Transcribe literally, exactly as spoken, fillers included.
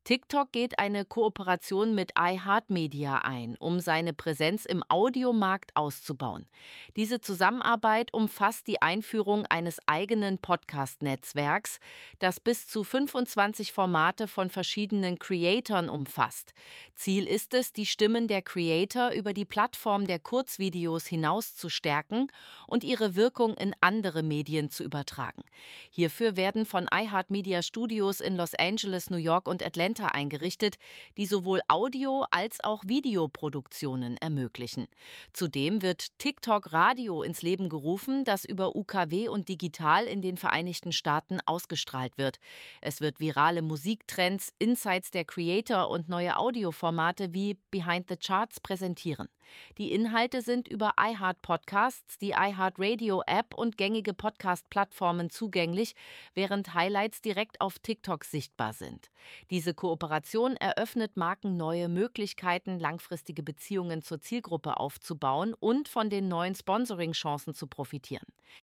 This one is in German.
TikTok geht eine Kooperation mit iHeartMedia ein, um seine Präsenz im Audiomarkt auszubauen. Diese Zusammenarbeit umfasst die Einführung eines eigenen Podcast-Netzwerks, das bis zu fünfundzwanzig Formate von verschiedenen Creatoren umfasst. Ziel ist es, die Stimmen der Creator über die Plattform der Kurzvideos hinaus zu stärken und ihre Wirkung in andere Medien zu übertragen. Hierfür werden von iHeartMedia Studios in Los Angeles, New York und Atlanta eingerichtet, die sowohl Audio- als auch Videoproduktionen ermöglichen. Zudem wird TikTok Radio ins Leben gerufen, das über U K W und digital in den Vereinigten Staaten ausgestrahlt wird. Es wird virale Musiktrends, Insights der Creator und neue Audioformate wie Behind the Charts präsentieren. Die Inhalte sind über iHeart Podcasts, die iHeart Radio App und gängige Podcast-Plattformen zugänglich, während Highlights direkt auf TikTok sichtbar sind. Diese Kooperation eröffnet Marken neue Möglichkeiten, langfristige Beziehungen zur Zielgruppe aufzubauen und von den neuen Sponsoring-Chancen zu profitieren.